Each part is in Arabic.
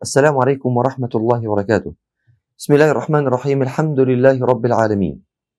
السلام عليكم ورحمة الله وبركاته. بسم الله الرحمن الرحيم. الحمد لله رب العالمين.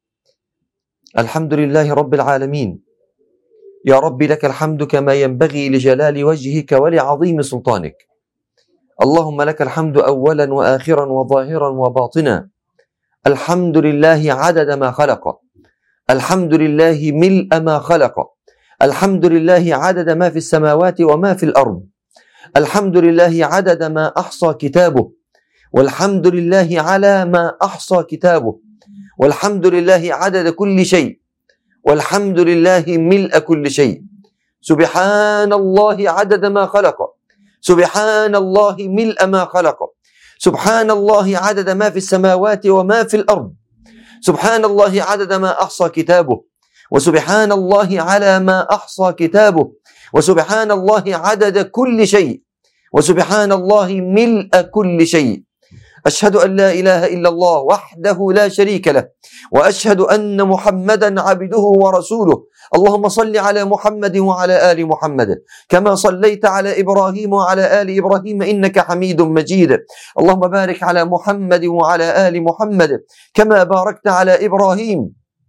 الحمد لله رب العالمين. يا رب لك الحمد كما ينبغي لجلال وجهك ولعظيم سلطانك. اللهم لك الحمد أولا وآخرا وظاهرا وباطنا. الحمد لله عدد ما خلق، الحمد لله ملء ما خلق، الحمد لله عدد ما في السماوات وما في الأرض، الحمد لله عدد ما أحصى كتابه، والحمد لله على ما أحصى كتابه، والحمد لله عدد كل شيء، والحمد لله ملء كل شيء. سبحان الله عدد ما خلق، سبحان الله ملء ما خلق، سبحان الله عدد ما في السماوات وما في الأرض، سبحان الله عدد ما أحصى كتابه، وسبحان الله على ما أحصى كتابه، وسبحان الله عدد كل شيء، وسبحان الله ملء كل شيء. أشهد أن لا إله إلا الله وحده لا شريك له، وأشهد أن محمدا عبده ورسوله. اللهم صل على محمد وعلى آل محمد كما صليت على إبراهيم وعلى آل إبراهيم إنك حميد مجيد. اللهم بارك على محمد وعلى آل محمد كما باركت على إبراهيم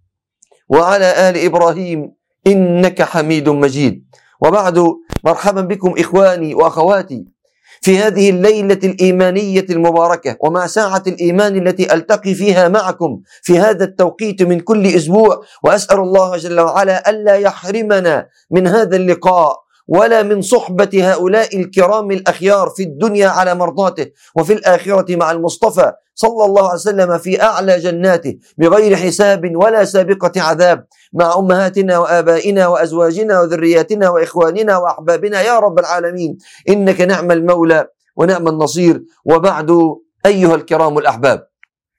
وعلى آل إبراهيم إنك حميد مجيد. وبعد، مرحبا بكم إخواني وأخواتي في هذه الليلة الإيمانية المباركة، ومع ساعة الإيمان التي ألتقي فيها معكم في هذا التوقيت من كل أسبوع. وأسأل الله جل وعلا ألا يحرمنا من هذا اللقاء ولا من صحبة هؤلاء الكرام الأخيار في الدنيا على مرضاته، وفي الآخرة مع المصطفى صلى الله عليه وسلم في أعلى جناته بغير حساب ولا سابقة عذاب، مع أمهاتنا وآبائنا وأزواجنا وذرياتنا وإخواننا وأحبابنا يا رب العالمين، إنك نعم المولى ونعم النصير. وبعد، أيها الكرام الأحباب،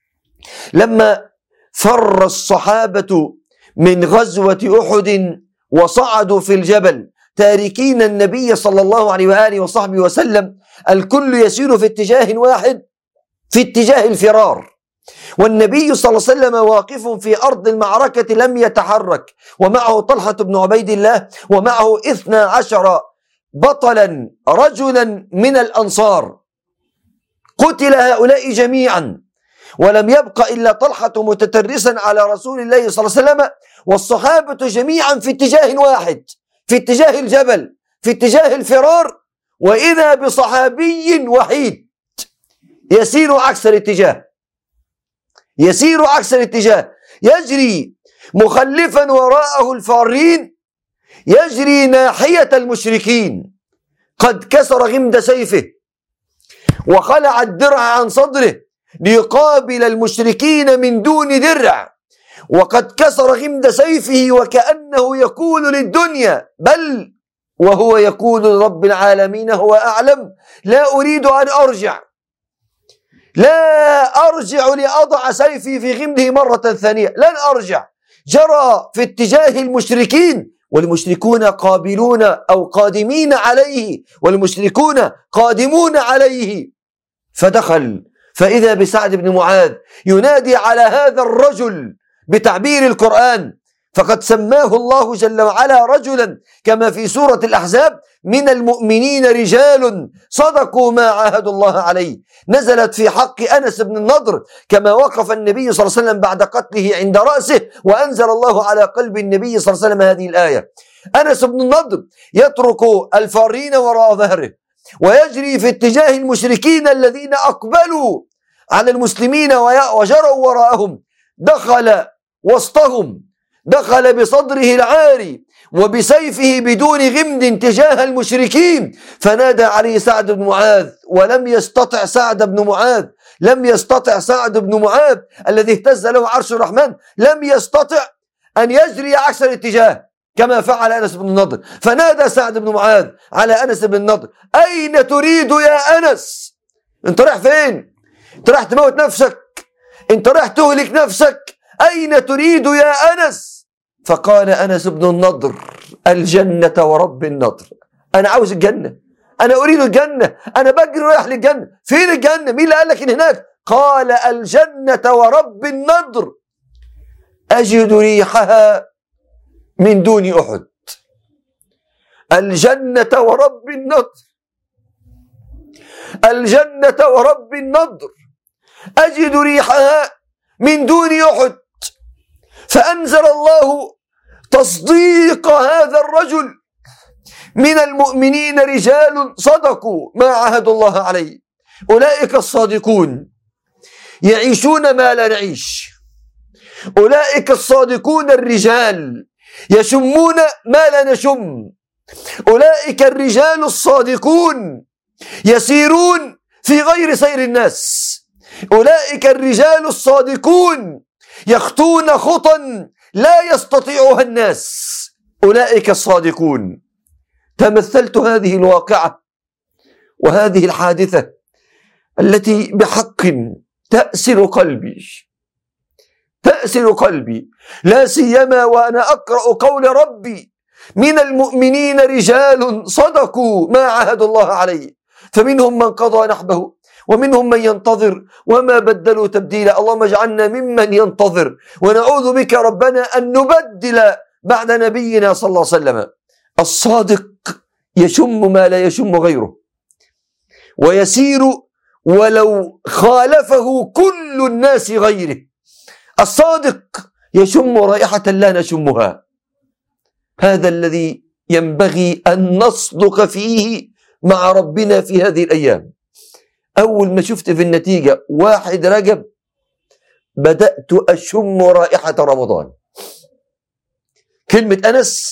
لما فر الصحابة من غزوة أحد وصعدوا في الجبل تاركين النبي صلى الله عليه وآله وصحبه وسلم، الكل يسير في اتجاه واحد، في اتجاه الفرار، والنبي صلى الله عليه وسلم واقف في أرض المعركة لم يتحرك، ومعه طلحة بن عبيد الله، ومعه 12 بطلا رجلا من الأنصار. قتل هؤلاء جميعا، ولم يبق إلا طلحة متترسا على رسول الله صلى الله عليه وسلم، والصحابة جميعا في اتجاه واحد، في اتجاه الجبل، في اتجاه الفرار، وإذا بصحابي وحيد يسير عكس الاتجاه، يسير عكس الاتجاه، يجري مخلفا وراءه الفارين، يجري ناحية المشركين، قد كسر غمد سيفه وخلع الدرع عن صدره ليقابل المشركين من دون درع، وقد كسر غمد سيفه وكأنه يقول للدنيا بل وهو يقول لرب العالمين هو أعلم، لا أريد أن أرجع، لا أرجع لأضع سيفي في غمده مرة ثانية، لن أرجع. جرى في اتجاه المشركين، والمشركون قابلون أو قادمين عليه، والمشركون قادمون عليه، فدخل فإذا بسعد بن معاذ ينادي على هذا الرجل بتعبير القرآن، فقد سماه الله جل وعلا رجلا كما في سورة الأحزاب: من المؤمنين رجال صدقوا ما عاهدوا الله عليه. نزلت في حق أنس بن النضر كما وقف النبي صلى الله عليه وسلم بعد قتله عند رأسه، وأنزل الله على قلب النبي صلى الله عليه وسلم هذه الآية. أنس بن النضر يترك الفارين وراء ظهره ويجري في اتجاه المشركين الذين أقبلوا على المسلمين وجروا وراءهم، دخل وسطهم، دخل بصدره العاري وبسيفه بدون غمد تجاه المشركين، فنادى عليه سعد بن معاذ، ولم يستطع سعد بن معاذ، لم يستطع سعد بن معاذ الذي اهتز له عرش الرحمن، لم يستطع أن يجري عكس الاتجاه كما فعل أنس بن النضر. فنادى سعد بن معاذ على أنس بن النضر: أين تريد يا أنس؟ أنت رايح فين؟ أنت رايح تموت نفسك؟ أنت رايح تهلك نفسك؟ أين تريد يا أنس؟ فقال أنس بن النضر: الجنة ورب النضر. أنا عاوز الجنة، أنا أريد الجنة، أنا بجري رايح للجنة. فين الجنة؟ مين اللي قال لك إن هناك؟ قال: الجنة ورب النضر أجد ريحها من دون أحد. الجنة ورب النضر الجنة ورب النضر أجد ريحها من دون أحد. فأنزل الله تصديق هذا الرجل: من المؤمنين رجال صدقوا ما عاهدوا الله عليه، أولئك الصادقون يعيشون ما لا نعيش، أولئك الصادقون الرجال يشمون ما لا نشم، أولئك الرجال الصادقون يسيرون في غير سير الناس، أولئك الرجال الصادقون يخطون خطا لا يستطيعها الناس، أولئك الصادقون. تمثلت هذه الواقعة وهذه الحادثة التي بحق تأسر قلبي، لا سيما وأنا أقرأ قول ربي: من المؤمنين رجال صدقوا ما عاهدوا الله عليه، فمنهم من قضى نحبه ومنهم من ينتظر وما بدلوا تبديلا. اللهم اجعلنا ممن ينتظر، ونعوذ بك ربنا أن نبدل بعد نبينا صلى الله عليه وسلم. الصادق يشم ما لا يشم غيره، ويسير ولو خالفه كل الناس غيره. الصادق يشم رائحة لا نشمها. هذا الذي ينبغي أن نصدق فيه مع ربنا في هذه الأيام. أول ما شفت في النتيجة 1 رجب بدأت أشم رائحة رمضان. كلمة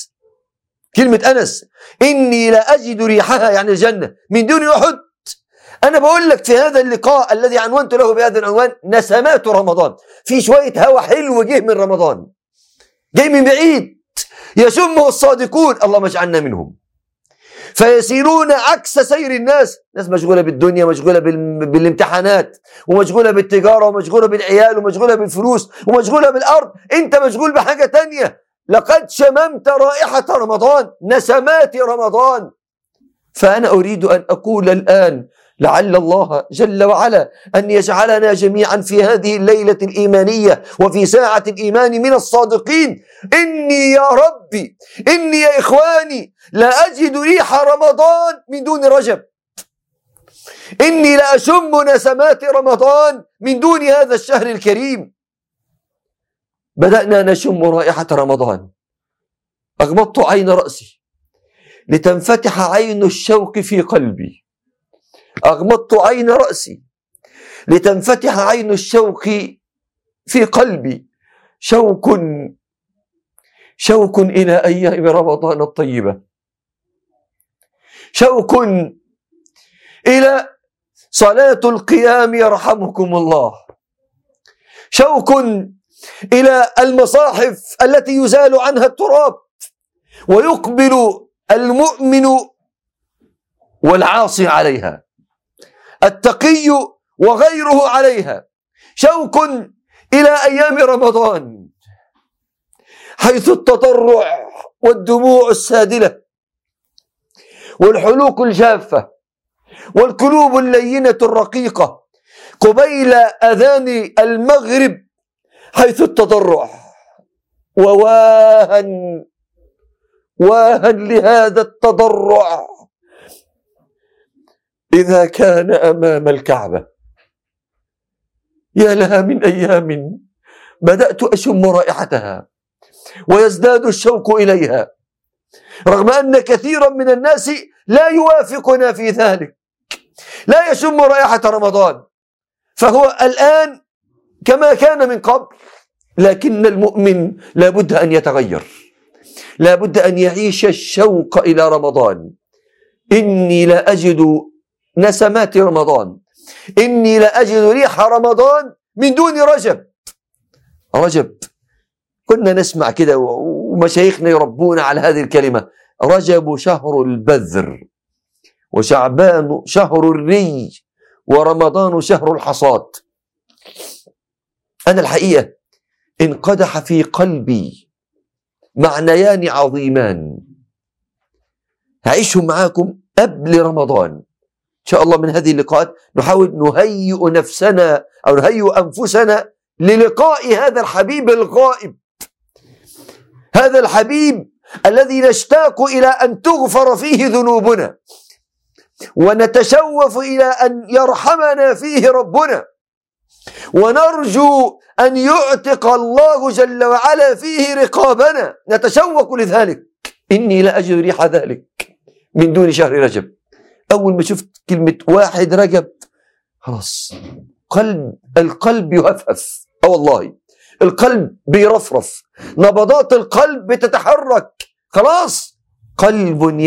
أنس إني لا أجد ريحها، يعني الجنة، من دون أحد. أنا بقول لك في هذا اللقاء الذي عنونت له بهذا العنوان: نسمات رمضان. في شوية هوا حلو جه من رمضان، جاي من بعيد، يشمه الصادقون، اللهم اجعلنا منهم. فيسيرون عكس سير الناس. ناس مشغولة بالدنيا، مشغولة بالامتحانات، ومشغولة بالتجارة، ومشغولة بالعيال، ومشغولة بالفلوس، ومشغولة بالأرض. أنت مشغول بحاجة تانية. لقد شممت رائحة رمضان، نسمات رمضان. فأنا أريد أن أقول الآن: لعل الله جل وعلا أن يجعلنا جميعا في هذه الليلة الإيمانية وفي ساعة الإيمان من الصادقين. إني يا ربي، إني يا إخواني لا أجد ريح رمضان من دون رجب، إني لا أشم نسمات رمضان من دون هذا الشهر الكريم. بدأنا نشم رائحة رمضان. أغمضت عين رأسي لتنفتح عين الشوق في قلبي، أغمضت عين رأسي لتنفتح عين الشوق في قلبي. شوق إلى أيام رمضان الطيبة، شوق إلى صلاة القيام يرحمكم الله، شوق إلى المصاحف التي يزال عنها التراب ويقبل المؤمن والعاصي عليها، التقي وغيره عليها. شوق إلى أيام رمضان حيث التضرع والدموع السادلة والحلوق الجافة والقلوب اللينة الرقيقة قبيل أذان المغرب، حيث التضرع وواهن لهذا التضرع إذا كان أمام الكعبة. يا لها من أيام بدأت أشم رائحتها ويزداد الشوق إليها، رغم أن كثيرا من الناس لا يوافقنا في ذلك، لا يشم رائحة رمضان، فهو الآن كما كان من قبل. لكن المؤمن لابد أن يتغير، لابد أن يعيش الشوق إلى رمضان. إني لا أجد نسمات رمضان، إني لا أجد ريح رمضان من دون رجب. كنا نسمع كده ومشايخنا يربونا على هذه الكلمة: رجب شهر البذر، وشعبان شهر الري، ورمضان شهر الحصاد. أنا الحقيقة انقدح في قلبي معنيان عظيمان هعيشهم معاكم قبل رمضان إن شاء الله. من هذه اللقاءات نحاول نهيئ نفسنا أو نهيئ أنفسنا للقاء هذا الحبيب الغائب، هذا الحبيب الذي نشتاق إلى أن تغفر فيه ذنوبنا. ونتشوف إلى أن يرحمنا فيه ربنا، ونرجو أن يعتق الله جل وعلا فيه رقابنا، نتشوق لذلك. إني لأجد ريح ذلك من دون شهر رجب. أول ما شفت كلمة 1 رجب خلاص القلب يهفهف، والله القلب بيرفرف، نبضات القلب بتتحرك، خلاص قلب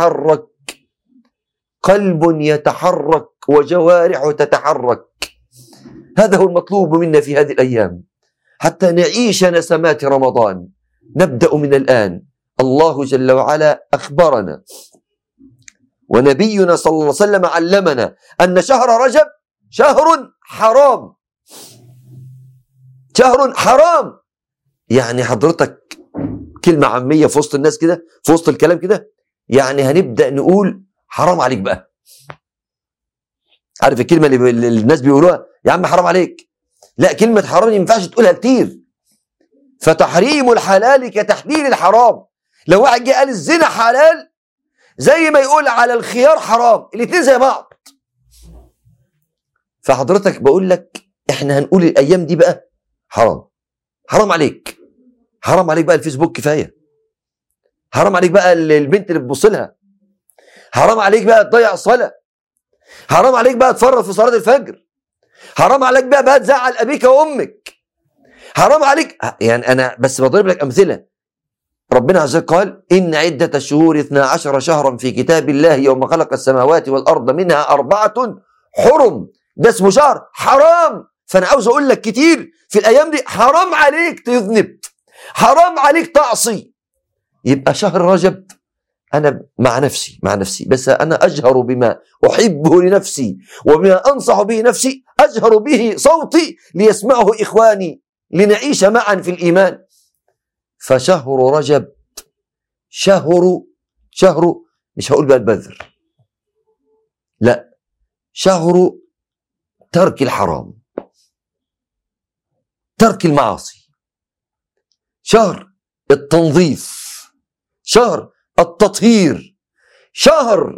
يتحرك وجوارح تتحرك. هذا هو المطلوب منا في هذه الأيام حتى نعيش نسمات رمضان. نبدأ من الآن. الله جل وعلا أخبرنا ونبينا صلى الله عليه وسلم علمنا أن شهر رجب شهر حرام. شهر حرام يعني حضرتك كلمة عامية في وسط الناس كده، في وسط الكلام كده، يعني هنبدأ نقول حرام عليك بقى. عارف الكلمة اللي الناس بيقولوها يا عم حرام عليك؟ لا، كلمة حرام ما ينفعش تقولها كتير. فتحريم الحلال كتحليل الحرام. لو واحد جه قال الزنا حلال زي ما يقول على الخيار حرام، الاتنين زي بعض. فحضرتك بقول لك احنا هنقول الايام دي بقى حرام. حرام عليك، حرام عليك بقى الفيسبوك كفايه، حرام عليك بقى البنت اللي بتبص لها، حرام عليك بقى تضيع الصلاه، حرام عليك بقى تفرط في صلاه الفجر، حرام عليك بقى تزعل ابيك وامك، حرام عليك. يعني انا بس بضرب لك امثله. ربنا عز وجل قال إن عدة الشهور 12 شهرا في كتاب الله يوم خلق السماوات والأرض منها 4 حرم. ده اسمه شهر حرام. فأنا عاوز أقول لك كتير في الأيام دي حرام عليك تذنب، حرام عليك تعصي. يبقى شهر رجب أنا مع نفسي بس أنا أجهر بما أحبه لنفسي وبما أنصح به نفسي، أجهر به صوتي ليسمعه إخواني لنعيش معا في الإيمان. فشهر رجب شهر مش هقول بقى البذر، لا، شهر ترك الحرام، ترك المعاصي، شهر التنظيف، شهر التطهير، شهر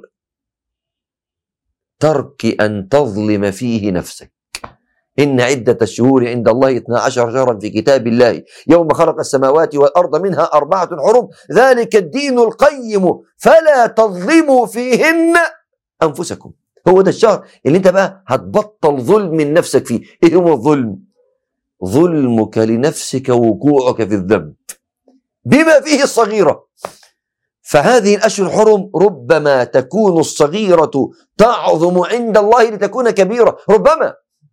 ترك أن تظلم فيه نفسك. إن عدة الشهور عند الله 12 شهرا في كتاب الله يوم خلق السماوات والأرض منها 4 حرم ذلك الدين القيم فلا تظلموا فيهن أنفسكم. هو ده الشهر اللي انت بقى هتبطل ظلم من نفسك فيه. ايه هو الظلم؟ ظلمك لنفسك وقوعك في الذنب بما فيه الصغيرة. فهذه الأشهر الحرم ربما تكون الصغيرة تعظم عند الله لتكون كبيرة، ربما.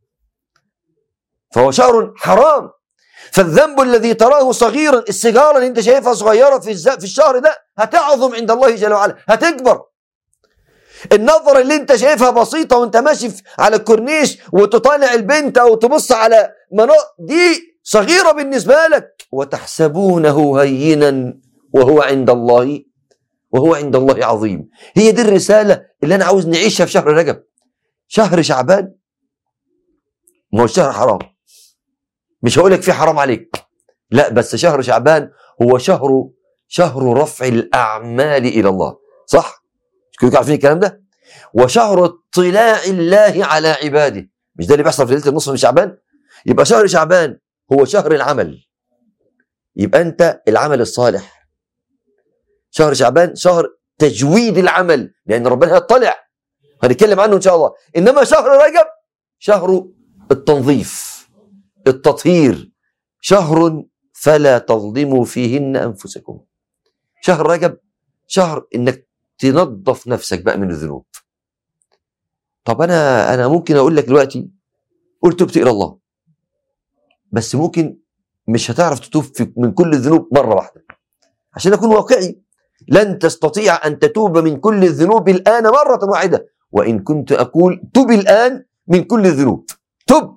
فهو شهر حرام. فالذنب الذي تراه صغيرا، السيجارة اللي انت شايفها صغيرة في الشهر ده هتعظم عند الله جل وعلا، هتكبر. النظرة اللي انت شايفها بسيطة وانت ماشي على الكورنيش وتطالع البنت او تبص على دي صغيرة بالنسبة لك. وتحسبونه هينا وهو عند الله عظيم. هي دي الرسالة اللي انا عاوز نعيشها في شهر رجب. شهر شعبان ما هو شهر حرام، مش هقولك فيه حرام عليك، لا، بس شهر شعبان هو شهر رفع الأعمال إلى الله، صح؟ مش كلكم عارفين الكلام ده؟ وشهر اطلاع الله على عباده. مش ده اللي بيحصل في ليلة النصف من شعبان؟ يبقى شهر شعبان هو شهر العمل، يبقى أنت العمل الصالح. شهر شعبان شهر تجويد العمل لأن ربنا يطلع، هنتكلم عنه إن شاء الله. إنما شهر رجب شهر التنظيف، التطهير، شهر فلا تظلموا فيهن أنفسكم. شهر رجب شهر إنك تنظف نفسك بقى من الذنوب. طب أنا ممكن أقول لك دلوقتي قل تبت إلى الله، بس ممكن مش هتعرف تتوب من كل الذنوب مرة واحدة. عشان أكون واقعي، لن تستطيع أن تتوب من كل الذنوب الآن مرة واحدة، وإن كنت أقول تب الآن من كل الذنوب. تب،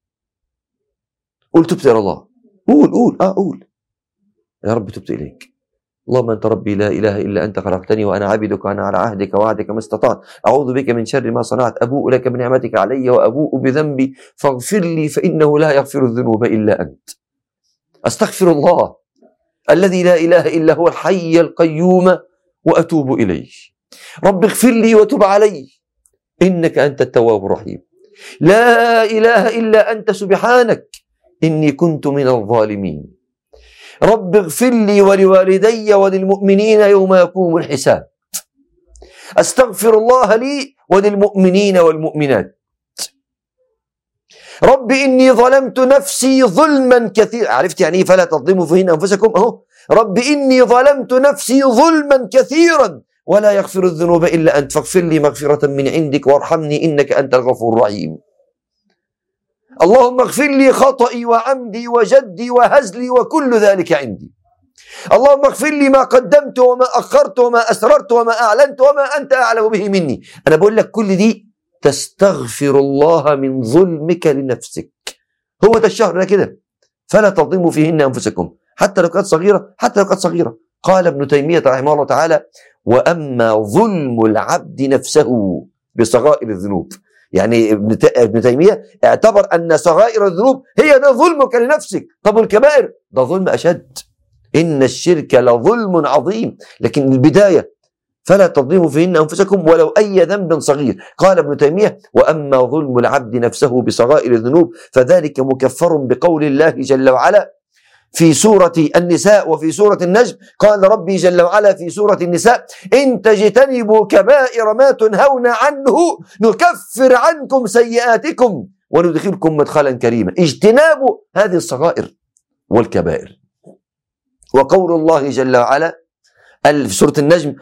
قل تبت إلى الله، قول يا رب تبت إليك. اللهم أنت ربي لا إله إلا أنت خلقتني وأنا عبدك وأنا على عهدك ووعدك ما استطعت، أعوذ بك من شر ما صنعت، أبوء لك بنعمتك علي وأبوء بذنبي فاغفر لي فإنه لا يغفر الذنوب إلا أنت. أستغفر الله الذي لا إله إلا هو الحي القيوم وأتوب إليه. رب اغفر لي وتب علي إنك أنت التواب الرحيم. لا إله إلا أنت سبحانك إني كنت من الظالمين. رب اغفر لي ولوالدي وللمؤمنين يوم يقوم الحساب. أستغفر الله لي وللمؤمنين والمؤمنات. رب إني ظلمت نفسي ظلما كثيرا. عرفت يعني إيه فلا تظلموا فيهن أنفسكم؟ أهو رب إني ظلمت نفسي ظلما كثيرا ولا يغفر الذنوب إلا أنت فاغفر لي مغفرة من عندك وارحمني إنك أنت الغفور الرحيم. اللهم اغفر لي خطئي وعمدي وجدي وهزلي وكل ذلك عندي. اللهم اغفر لي ما قدمت وما أخرت وما أسررت وما أعلنت وما أنت أعلم به مني. أنا بقول لك كل دي تستغفر الله من ظلمك لنفسك. هو ده الشهر ده كده، فلا تظلموا فيهن أنفسكم حتى لو كانت صغيرة، حتى لو كانت صغيرة. قال ابن تيمية رحمه الله تعالى: وأما ظلم العبد نفسه بصغائر الذنوب. يعني ابن تيمية اعتبر أن صغائر الذنوب هي ده ظلمك لنفسك. طب الكبائر ده ظلم أشد، إن الشرك لظلم عظيم. لكن البداية فلا تظلموا فيهن أنفسكم ولو أي ذنب صغير. قال ابن تيمية: وأما ظلم العبد نفسه بصغائر الذنوب فذلك مكفر بقول الله جل وعلا في سورة النساء وفي سورة النجم. قال ربي جل وعلا في سورة النساء: إن تجتنبوا كبائر ما تنهون عنه نكفر عنكم سيئاتكم وندخلكم مدخلا كريما. اجتناب هذه الصغائر والكبائر. وقول الله جل وعلا في سورة النجم: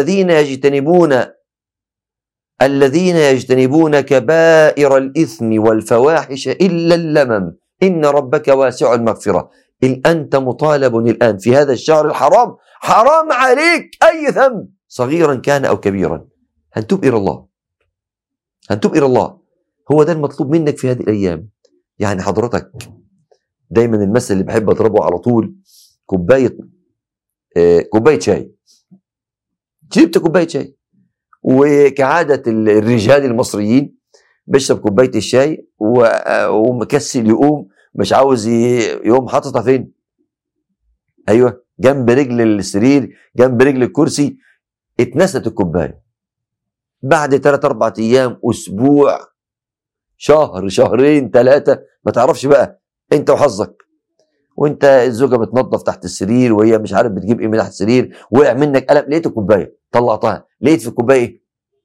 الذين يجتنبون كبائر الإثم والفواحش إلا اللمم إن ربك واسع المغفرة. أنت مطالب الآن في هذا الشهر الحرام، حرام عليك أي ذنب صغيرا كان أو كبيرا، هنتوب إلى الله، هنتوب إلى الله. هو ده المطلوب منك في هذه الأيام. يعني حضرتك دايما المثل اللي بحب أضربه على طول: كوباية شاي. شربت كوباية شاي، وكعادة الرجال المصريين بيشرب كوباية الشاي ومكسل يقوم، مش عاوز يقوم، حاططها فين؟ أيوة، جنب رجل السرير، جنب رجل الكرسي. اتنست الكوباية. بعد 3-4 أيام، أسبوع، شهر، شهرين، 3، ما تعرفش بقى أنت وحظك. وانت الزوجه بتنظف تحت السرير وهي مش عارف بتجيب ايه من تحت السرير، وقع منك قلم، لقيت الكوبايه، طلعتها، لقيت في الكوبايه ايه؟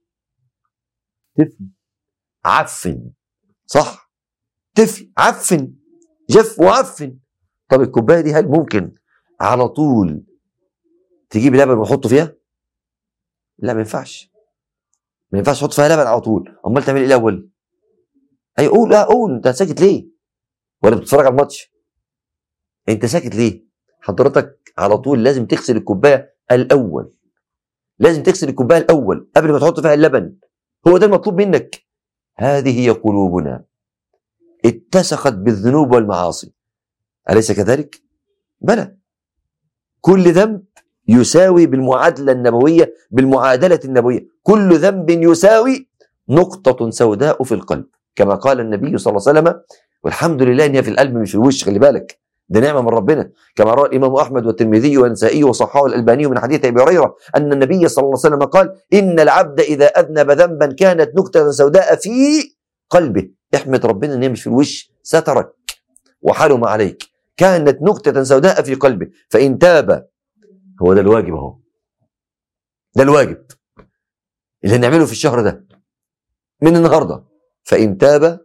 تفل، عفن. صح، تفل، عفن، جف وعفن. طب الكوبايه دي هل ممكن على طول تجيب لبن وحطه فيها؟ لا، ما ينفعش، ما ينفعش تحط فيها لبن على طول. امال تعمل ايه الاول؟ اي قول، لا قول، انت ساكت ليه؟ ولا بتتفرج على الماتش؟ انت ساكت ليه؟ حضرتك على طول لازم تغسل الكوبايه الاول، لازم تغسل الكوبايه الاول قبل ما تحط فيها اللبن. هو ده المطلوب منك. هذه هي قلوبنا اتسخت بالذنوب والمعاصي، أليس كذلك؟ بلى. كل ذنب يساوي بالمعادلة النبوية، بالمعادلة النبوية، كل ذنب يساوي نقطة سوداء في القلب، كما قال النبي صلى الله عليه وسلم. والحمد لله ان هي في القلب مش في الوش، خلي بالك، ده نعمة من ربنا. كما روى الإمام أحمد والترمذي والنسائي وصححه الألباني من حديث أبي هريرة أن النبي صلى الله عليه وسلم قال: إن العبد إذا أذنب ذنبا كانت نكتة سوداء في قلبه. احمد ربنا ان هي مش في الوش، سترك وحلم عليك، كانت نكتة سوداء في قلبه، فإن تاب. هو ده الواجب اهو، ده الواجب اللي هنعمله في الشهر ده من النهارده. فإن تاب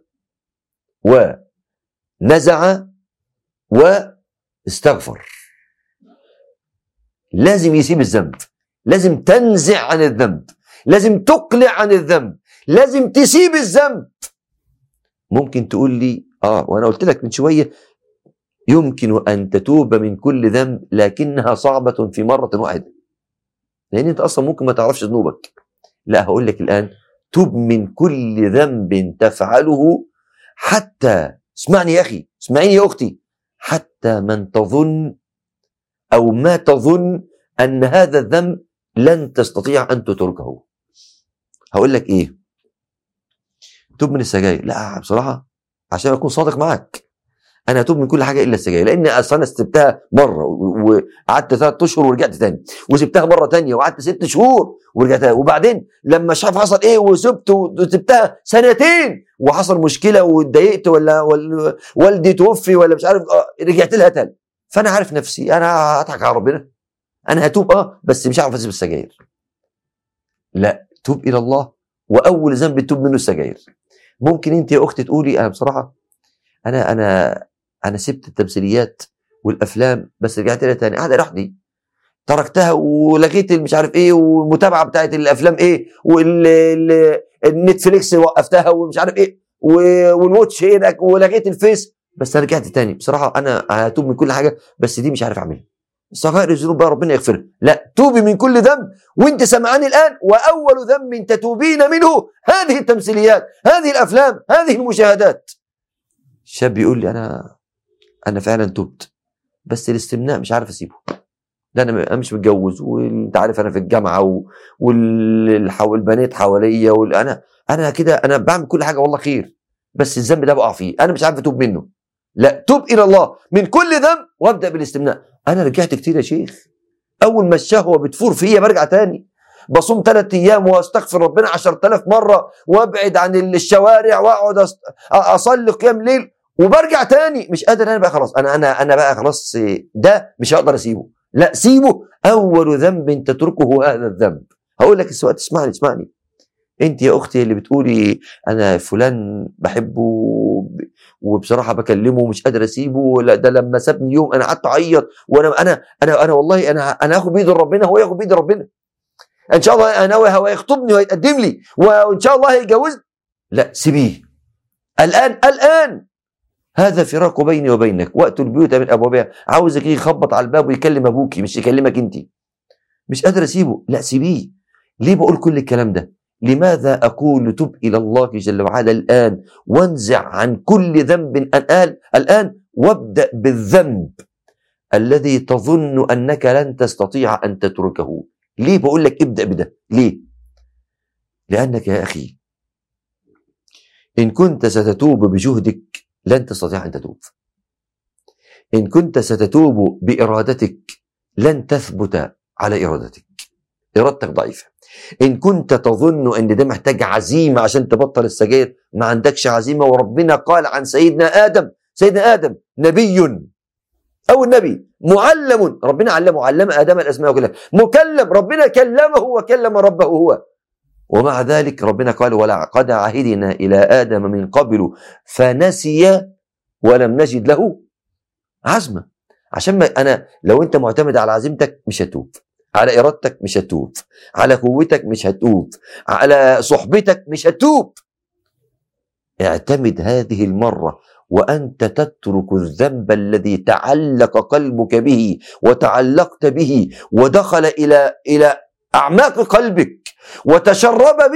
ونزع واستغفر. لازم يسيب الذنب، لازم تنزع عن الذنب، لازم تقلع عن الذنب، لازم تسيب الذنب. ممكن تقول لي وانا قلت لك من شويه يمكن ان تتوب من كل ذنب، لكنها صعبه في مره واحده، لان انت اصلا ممكن ما تعرفش ذنوبك. لا، هقول لك الان: توب من كل ذنب تفعله، حتى، اسمعني يا اخي، اسمعيني يا اختي، حتى من تظن او ما تظن ان هذا الذنب لن تستطيع ان تتركه. هقول لك ايه؟ توب من السجاير. لا بصراحه، عشان اكون صادق معك، انا هتوب من كل حاجه الا السجاير، لان اصلا انا سبتها مره وقعدت 3 اشهر ورجعت تاني، وسبتها مره تانيه وقعدت 6 شهور ورجعت تاني، وبعدين لما مش عارف حصل ايه وسبتها 2 سنين وحصل مشكله واتضايقت ولا والدي توفي ولا مش عارف رجعت لها تاني. فانا عارف نفسي، انا هضحك على ربنا، انا هتوب بس مش هعرف اسيب السجاير. لا، توب الى الله، واول ذنب تتوب منه السجاير. ممكن انت يا اختي تقولي انا بصراحه انا سبت التمثيليات والافلام بس رجعت لها تاني، قاعده لوحدي تركتها ولغيت مش عارف ايه، والمتابعه بتاعت الافلام ايه، والنتفليكس وقفتها ومش عارف ايه، والواتش هناك ولغيت الفيس، بس انا رجعت تاني. بصراحه انا هتوب من كل حاجه بس دي مش عارف اعملها. صغائر الذنوب بقى ربنا يغفرها. لا، توبي من كل ذنب وانت سمعاني الان، واول ذنب تتوبين منه هذه التمثيليات، هذه الافلام، هذه المشاهدات. شاب يقول لي انا فعلا تبت بس الاستمناء مش عارف اسيبه. ده انا مش متجوز، وانت عارف انا في الجامعه والبنات حواليا، انا كده انا بعمل كل حاجه والله خير، بس الذنب ده بقع فيه، انا مش عارف اتوب منه. لا، توب الى الله من كل ذنب وابدا بالاستمناء. انا رجعت كتير يا شيخ، اول ما الشهوه بتفور فيا برجع تاني، بصوم 3 ايام واستغفر ربنا 10,000 مره، وابعد عن الشوارع واقعد اصلي قيام ليل، وبرجع تاني مش قادر. انا بقى خلاص، انا بقى خلاص، ده مش هقدر اسيبه. لا، سيبه. اول ذنب تتركه هذا الذنب. هقول لك السؤال، اسمعني انت يا اختي اللي بتقولي انا فلان بحبه وبصراحه بكلمه ومش قادر اسيبه، لا ده لما سابني يوم انا قعدت اعيط، وانا انا انا انا والله انا هاخد بايد ربنا، هو ياخد بايد ربنا ان شاء الله، انا هو هيخطبني وهيتقدم لي وان شاء الله هيتجوزني. لا، سيبيه الان هذا فراق بيني وبينك، وقت البيوت من ابوابها. عاوزك يخبط على الباب ويكلم ابوكي مش يكلمك انت. مش قادر اسيبه، لا سيبيه. ليه بقول كل الكلام ده؟ لماذا اقول تب الى الله جل وعلا الان، وانزع عن كل ذنب الان، وابدا بالذنب الذي تظن انك لن تستطيع ان تتركه. ليه بقول لك ابدا بده؟ ليه؟ لانك يا اخي ان كنت ستتوب بجهدك لن تستطيع ان تتوب. ان كنت ستتوب بارادتك لن تثبت على ارادتك، ارادتك ضعيفه. ان كنت تظن ان ده محتاج عزيمه عشان تبطل السجاير، ما عندكش عزيمه. وربنا قال عن سيدنا ادم نبي، او النبي معلم، ربنا علم ادم الاسماء كلها، مكلم، ربنا كلمه وكلم ربه هو. ومع ذلك ربنا قال ولقد عهدنا الى ادم من قبل فنسي ولم نجد له عزمه. عشان ما انا لو انت معتمد على عزيمتك مش هتوب، على ارادتك مش هتوب، على قوتك مش هتوب، على صحبتك مش هتوب. اعتمد هذه المره وانت تترك الذنب الذي تعلق قلبك به وتعلقت به ودخل الى اعماق قلبك وتشربت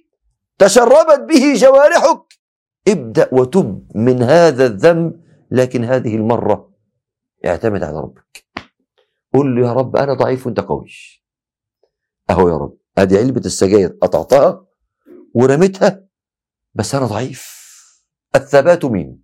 به جوارحك. ابدا وتب من هذا الذنب، لكن هذه المره اعتمد على ربك. قل له يا رب انا ضعيف وانت قوي. اهو يا رب ادي علبه السجاير قطعتها ورميتها، بس انا ضعيف، الثبات منك.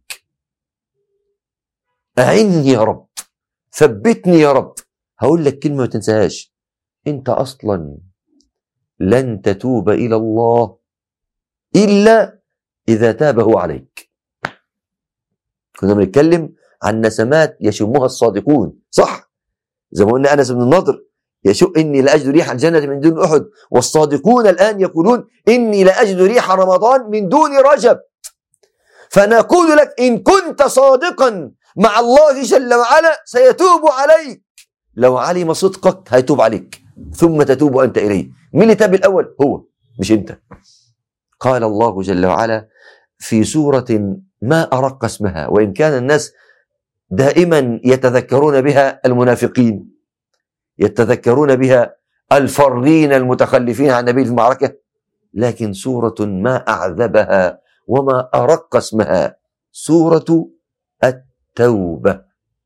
اعني يا رب، ثبتني يا رب. هقول لك كلمه ما تنساهاش، انت اصلا لن تتوب الى الله الا اذا تاب هو عليك. كنا بنتكلم عن نسمات يشمها الصادقون، صح؟ زي ما قلنا انس بن النضر يشق اني لاجد ريح الجنه من دون احد، والصادقون الان يقولون اني لاجد ريح رمضان من دون رجب. فنقول لك ان كنت صادقا مع الله جل وعلا سيتوب عليك، لو علم صدقك هيتوب عليك ثم تتوب انت اليه. مين اللي تاب الاول؟ هو، مش انت. قال الله جل وعلا في سوره ما ارق اسمها، وان كان الناس دائما يتذكرون بها المنافقين، يتذكرون بها الفارين المتخلفين عن نبيل المعركة، لكن سورة ما أعذبها وما أرق اسمها، سورة التوبة.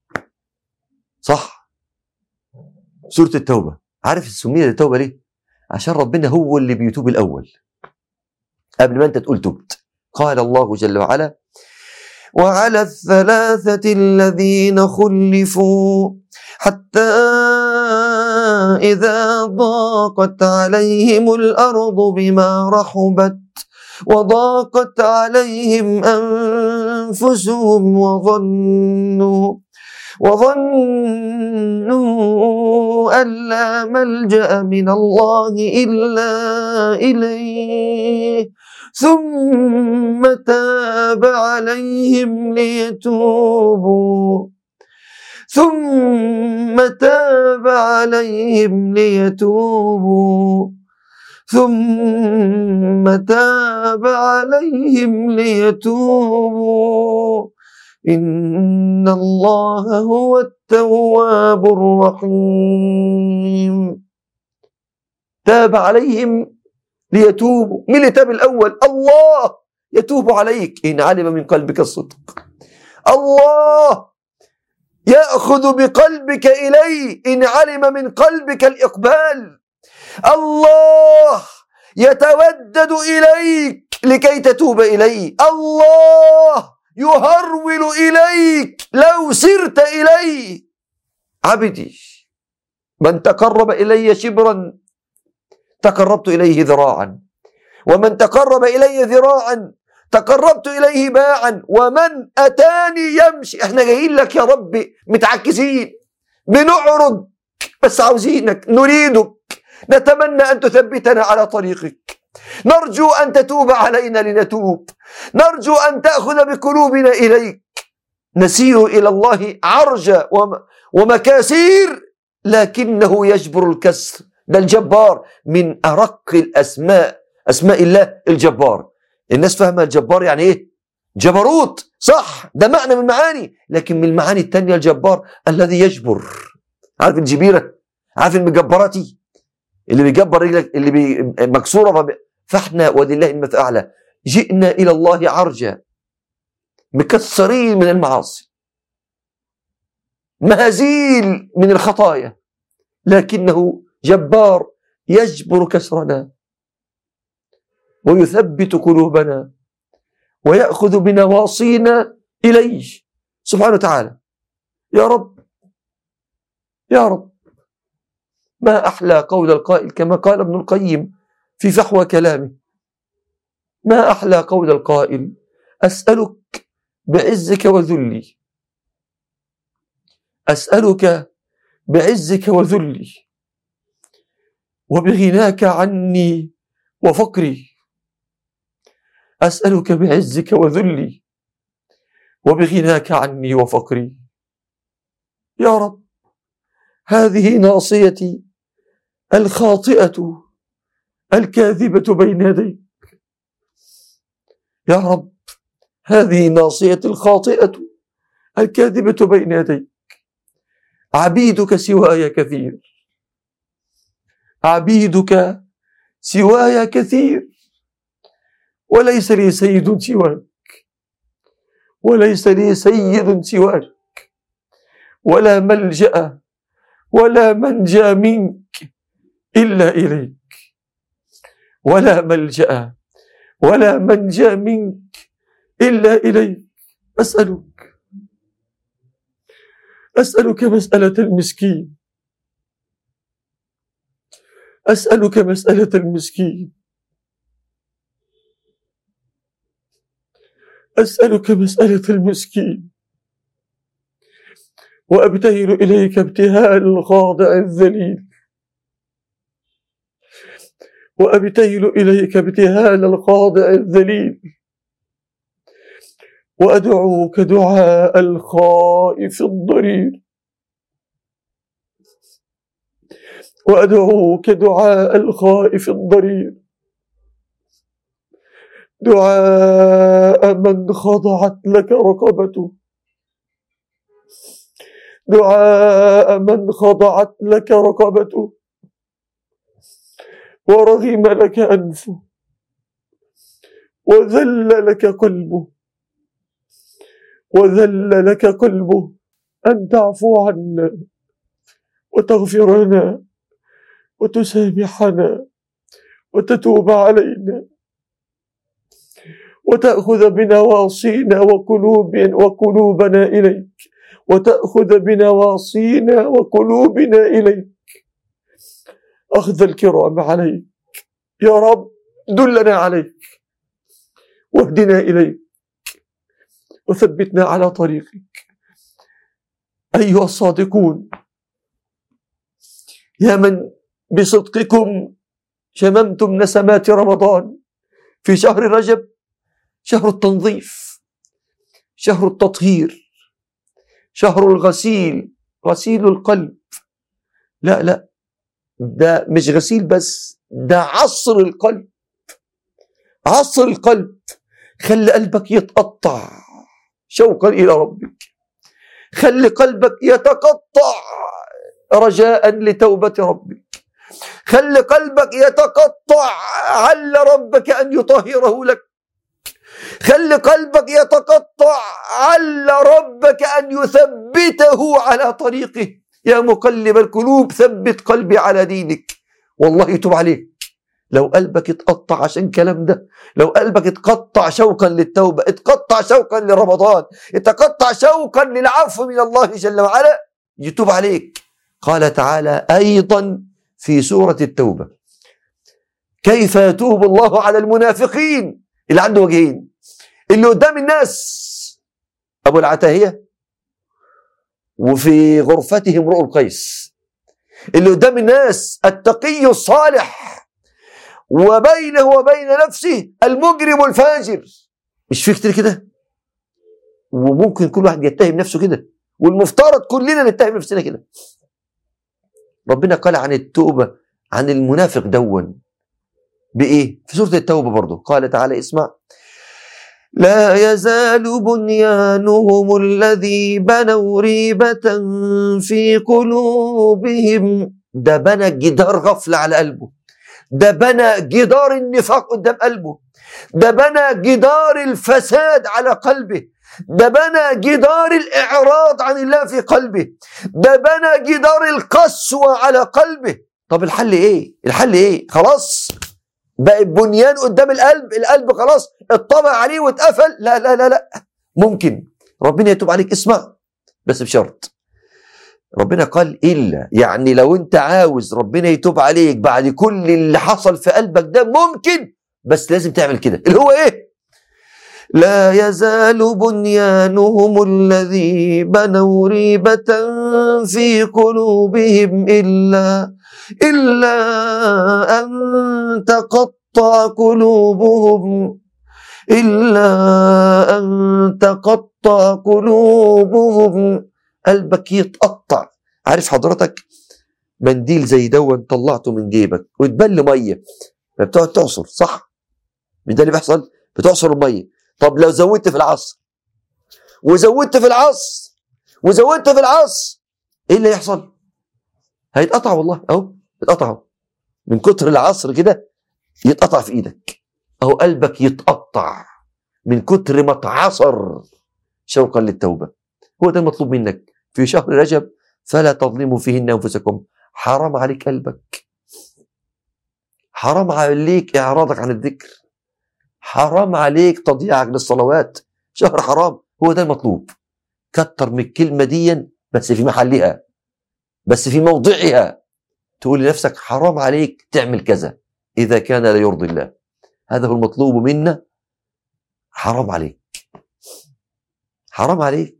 صح، سورة التوبة. عارف سميت التوبة ليه؟ عشان ربنا هو اللي بيتوب الأول قبل ما أنت تقول تبت. قال الله جل وعلا وعلى الثلاثة الذين خلفوا حتى إذا ضاقت عليهم الأرض بما رحبت وضاقت عليهم أنفسهم وظنوا أن لا ملجأ من الله إلا إليه ثم تاب عليهم ليتوبوا ثم تاب عليهم ليتوبوا إن الله هو التواب الرحيم. تاب عليهم ليتوبوا. مين اللي تاب الأول؟ الله يتوب عليك إن علم من قلبك الصدق. الله يأخذ بقلبك إليه إن علم من قلبك الإقبال. الله يتودد إليك لكي تتوب إليه. الله يهرول إليك لو سرت إليه. عبدي من تقرب إلي شبرا تقربت إليه ذراعا، ومن تقرب إلي ذراعا تقربت إليه باعا، ومن أتاني يمشي. احنا جايين لك يا ربي متعكسين بنعرض، بس عاوزينك، نريدك، نتمنى أن تثبتنا على طريقك، نرجو أن تتوب علينا لنتوب، نرجو أن تأخذ بقلوبنا إليك. نسير إلى الله عرجا ومكاسير، لكنه يجبر الكسر. ده الجبار، من أرق الأسماء، أسماء الله الجبار. الناس فاهمة الجبار يعني إيه؟ جبروت، صح، ده معنى من المعاني، لكن من المعاني التانية الجبار الذي يجبر. عارف الجبيرة؟ عارف المجبراتي اللي بيجبر رجلك اللي مكسورة. فاحنا ولله المثل الأعلى جئنا إلى الله عرجا، مكسرين من المعاصي، مهزيل من الخطايا، لكنه جبار يجبر كسرنا ويثبت قلوبنا ويأخذ بنواصينا إليه سبحانه وتعالى. يا رب يا رب، ما أحلى قول القائل كما قال ابن القيم في فحوى كلامه، ما أحلى قول القائل: أسألك بعزك وذلي، أسألك بعزك وذلي وبغناك عني وفقري، أسألك بعزك وذلي وبغناك عني وفقري. يا رب، هذه ناصيتي الخاطئة الكاذبة بين يديك. يا رب، هذه ناصيتي الخاطئة الكاذبة بين يديك. عبيدك سواي كثير، عبيدك سواي كثير، وليس لي سيد سواك، وليس لي سيد سواك، ولا ملجأ ولا منجى منك إلا إليك، ولا ملجأ ولا منجى منك إلا إليك. أسألك مسألة المسكين، أسألك مسألة المسكين، أسألك مسألة المسكين، وأبتهل إليك ابتهال الخاضع الذليل، وأبتهل إليك ابتهال الخاضع الذليل، وأدعوك دعاء الخائف الضرير، وأدعوك دعاء الخائف الضرير، دعاء من خضعت لك رقبته، دعاء من خضعت لك رقبته ورغم لك أنفه وذل لك قلبه، وذل لك قلبه أن تعفو عنا وتغفر لنا وتسامحنا وتتوب علينا وتأخذ بنواصينا وقلوبنا إليك، وتأخذ بنواصينا وقلوبنا إليك. أخذ الكرام عليك يا رب، دلنا عليك واهدنا إليك وثبتنا على طريقك. أيها الصادقون، يا من بصدقكم شممتم نسمات رمضان في شهر رجب، شهر التنظيف، شهر التطهير، شهر الغسيل، غسيل القلب. لا، ده مش غسيل بس، ده عصر القلب، عصر القلب. خلي قلبك يتقطع شوقا إلى ربك، خلي قلبك يتقطع رجاء لتوبة ربك، خلي قلبك يتقطع عل ربك أن يطهره لك، خلي قلبك يتقطع عل ربك أن يثبته على طريقه. يا مقلب القلوب ثبت قلبي على دينك. والله يتوب عليك لو قلبك اتقطع عشان كلام ده، لو قلبك اتقطع شوقا للتوبة، اتقطع شوقا لرمضان، اتقطع شوقا للعفو من الله جل وعلا، يتوب عليك. قال تعالى أيضا في سورة التوبة: كيف يتوب الله على المنافقين اللي عنده وجهين، اللي قدام الناس أبو العتاهية وفي غرفته امرؤ القيس، اللي قدام الناس التقي الصالح وبينه وبين نفسه المجرم الفاجر. مش في كتير كده؟ وممكن كل واحد يتهم نفسه كده، والمفترض كلنا نتهم نفسنا كده. ربنا قال عن التوبة عن المنافق دون بإيه؟ في سورة التوبة برضو قال تعالى اسمع: لا يزال بنيانهم الذي بنوا ريبة في قلوبهم. ده بنى جدار غفلة على قلبه، ده بنى جدار النفاق قدام قلبه، ده بنى جدار الفساد على قلبه، ده بنى جدار الإعراض عن الله في قلبه، ده بنى جدار القسوة على قلبه. طب الحل إيه؟ الحل إيه؟ خلاص بقى بنيان قدام القلب، القلب خلاص اتطبع عليه واتقفل. لا لا لا لا، ممكن ربنا يتوب عليك. اسمع بس بشرط، ربنا قال إلا، يعني لو انت عاوز ربنا يتوب عليك بعد كل اللي حصل في قلبك ده ممكن، بس لازم تعمل كده. اللي هو ايه؟ لا يزال بنيانهم الذي بنوا ريبة في قلوبهم إلا أن تقطع قلوبهم، إلا أن تقطع قلوبهم. قلبك يتقطع. عارف حضرتك منديل زي دون طلعته من جيبك وتبل ميه، فبتقعد تعصر، صح؟ مش ده اللي بيحصل؟ بتعصر الميه. طب لو زودت في العصر وزودت في العصر وزودت في العصر، ايه اللي يحصل؟ هيتقطع. والله اهو اتقطع من كتر العصر كده، يتقطع في ايدك. اهو قلبك يتقطع من كتر ما اتعصر شوقا للتوبه. هو ده المطلوب منك في شهر رجب. فلا تظلموا فيهن أنفسكم. حرام عليك قلبك، حرام عليك إعراضك عن الذكر، حرام عليك تضييعك للصلوات. شهر حرام. هو ده المطلوب. كتر من الكلمة دي بس في محلها، بس في موضعها. تقول لنفسك حرام عليك تعمل كذا إذا كان لا يرضي الله. هذا هو المطلوب منا. حرام عليك، حرام عليك.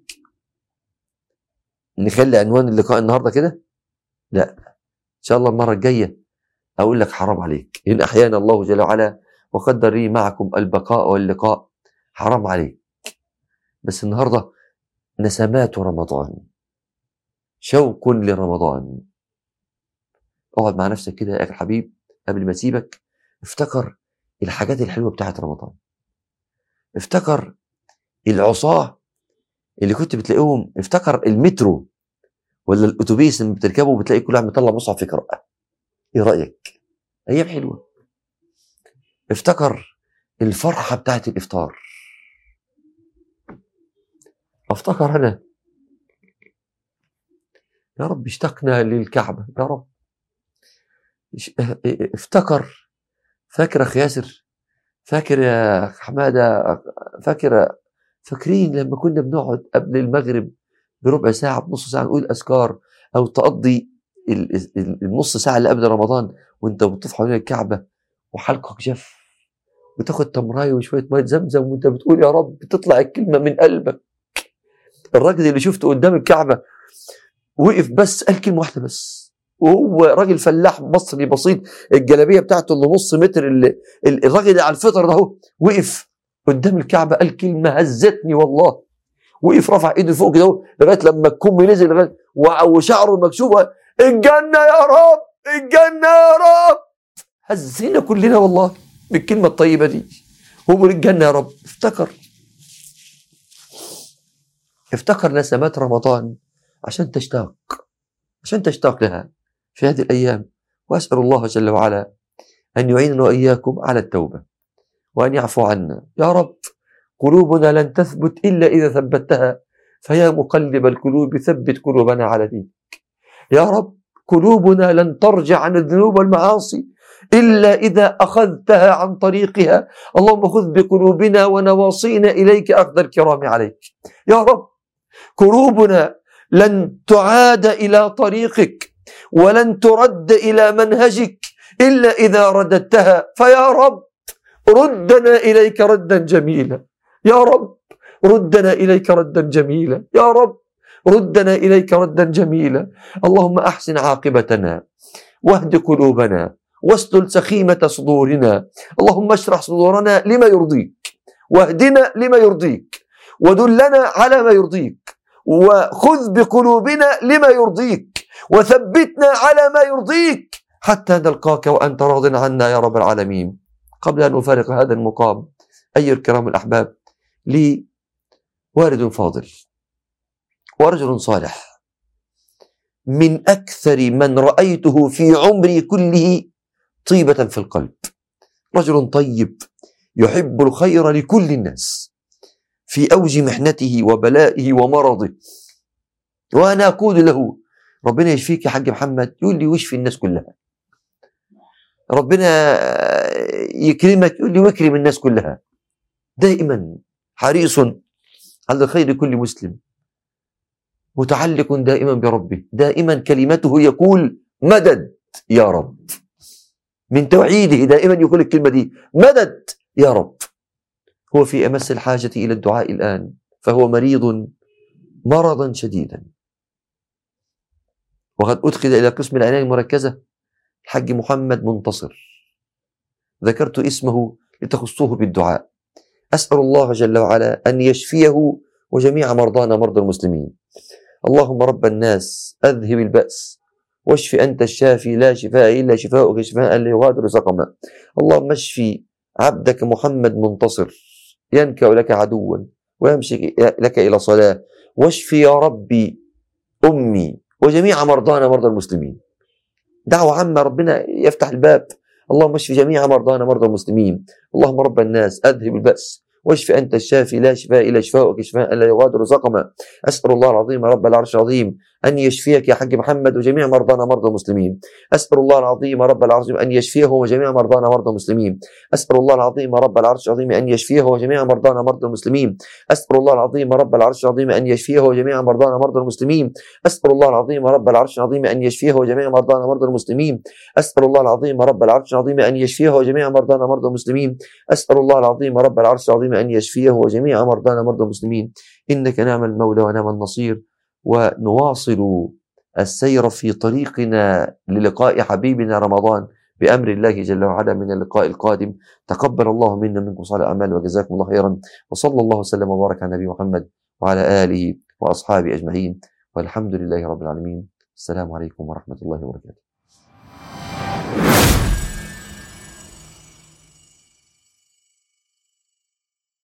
نخلي عنوان اللقاء النهارده كده؟ لا، ان شاء الله المره الجايه اقول لك حرام عليك ان احيانا الله جل وعلا وقدر لي معكم البقاء واللقاء. حرام عليك. بس النهارده نسمات رمضان، شوق لرمضان. اقعد مع نفسك كده يا اخي الحبيب قبل ما اسيبك، افتكر الحاجات الحلوه بتاعت رمضان، افتكر العصاه اللي كنت بتلاقيهم، افتكر المترو ولا الاتوبيس اللي بتركبه بتلاقي كل واحد مطلع مصحف في قراءه. ايه رايك؟ ايام حلوه. افتكر الفرحه بتاعت الافطار. افتكر انا يا رب اشتقنا للكعبه يا رب. افتكر، فاكر اخ ياسر فاكر يا حمادة؟ فاكرين لما كنا بنقعد قبل المغرب بربع ساعة بنص ساعة نقول أذكار، أو تقضي النص ساعة اللي قبل رمضان وانت بتطوف حوالين الكعبة وحلقك جف، وتاخد تمراية وشوية مية زمزم وانت بتقول يا رب، تطلع الكلمة من قلبك. الراجل اللي شفته قدام الكعبة وقف بس قال كلمة واحدة بس، وهو راجل فلاح مصري بسيط، الجلابية بتاعته اللي نص متر، الراجل اللي على الفطر ده هو وقف قدام الكعبة قال كلمة هزتني والله. وقف رفع ايده فوق كده لغايه لما الكم نزل لغايه وشعره مكشوف، الجنه يا رب، الجنه يا رب. هزينا كلنا والله بالكلمه الطيبه دي، هو الجنه يا رب. افتكر نسمات رمضان عشان تشتاق لها في هذه الايام. واسال الله جل وعلا ان يعيننا واياكم على التوبه وان يعفو عنا يا رب. قلوبنا لن تثبت إلا إذا ثبتها، فيا مقلب القلوب ثبت قلوبنا على دينك يا رب. قلوبنا لن ترجع عن الذنوب والمعاصي إلا إذا أخذتها عن طريقها. اللهم خذ بقلوبنا ونواصينا إليك أخذ الكرام عليك يا رب. قلوبنا لن تعاد إلى طريقك ولن ترد إلى منهجك إلا إذا رددتها، فيا رب ردنا إليك ردا جميلا يا رب. ردنا إليك ردا جميلا يا رب. ردنا إليك ردا جميلا. اللهم أحسن عاقبتنا واهد قلوبنا واسلل سخيمة صدورنا. اللهم اشرح صدورنا لما يرضيك، واهدنا لما يرضيك، ودلنا على ما يرضيك، وخذ بقلوبنا لما يرضيك، وثبتنا على ما يرضيك حتى نلقاك وأنت راض عنا يا رب العالمين. قبل أن أفارق هذا المقام أيها الكرام الأحباب، لي والد فاضل ورجل صالح من أكثر من رأيته في عمري كله طيبة في القلب. رجل طيب يحب الخير لكل الناس في أوج محنته وبلائه ومرضه. وأنا أقول له ربنا يشفيك يا حاج محمد، يقول لي ويشفي الناس كلها. ربنا يكرمك، يقول لي ويكرم الناس كلها. دائما حريص على خير كل مسلم، متعلق دائما بربه، دائما كلمته يقول مدد يا رب. من توحيده دائما يقول الكلمة دي مدد يا رب. هو في أمس الحاجة إلى الدعاء الآن، فهو مريض مرضا شديدا، وقد أدخل إلى قسم العناية المركزة الحاج محمد منتصر. ذكرت اسمه لتخصوه بالدعاء. أسأل الله جل وعلا أن يشفيه وجميع مرضانا مرضى المسلمين. اللهم رب الناس أذهب البأس واشف أنت الشافي لا شفاء إلا شفاؤك شفاء لا يغادر سقما. اللهم اشفي عبدك محمد منتصر ينكأ لك عدوا ويمشي لك إلى صلاة. واشفي يا ربي أمي وجميع مرضانا مرضى المسلمين. دعوة عامة ربنا يفتح الباب. اللهم اشف جميع مرضانا مرضى المسلمين. اللهم رب الناس أذهب البأس واشف أنت الشافي لا شفاء إلا شفاؤك شفاء لا يغادر سقما. أسأل الله العظيم رب العرش العظيم أن يشفيك يا حاج محمد وجميع مرضانا مرضى المسلمين. أسأل الله العظيم رب العرش العظيم أن يشفيه وجميع مرضانا مرضى المسلمين. أسأل الله العظيم رب العرش العظيم أن يشفيه وجميع مرضانا مرضى المسلمين. أسأل الله العظيم رب العرش العظيم أن يشفيه وجميع مرضانا مرضى المسلمين. أسأل الله العظيم رب العرش العظيم أن يشفيه وجميع مرضانا مرضى المسلمين. أسأل الله العظيم رب العرش العظيم أن يشفيه وجميع مرضانا مرضى المسلمين. أسأل الله العظيم رب العرش العظيم أن يشفيه وجميع مرضانا مرضى المسلمين. إنك نعم المولى ونعم النصير. ونواصل السير في طريقنا للقاء حبيبنا رمضان بأمر الله جل وعلا من اللقاء القادم. تقبل الله منا منكم صالح الأعمال وجزاكم الله خيرا، وصلى الله وسلم وبارك على نبي محمد وعلى آله وأصحابه أجمعين، والحمد لله رب العالمين. السلام عليكم ورحمة الله وبركاته.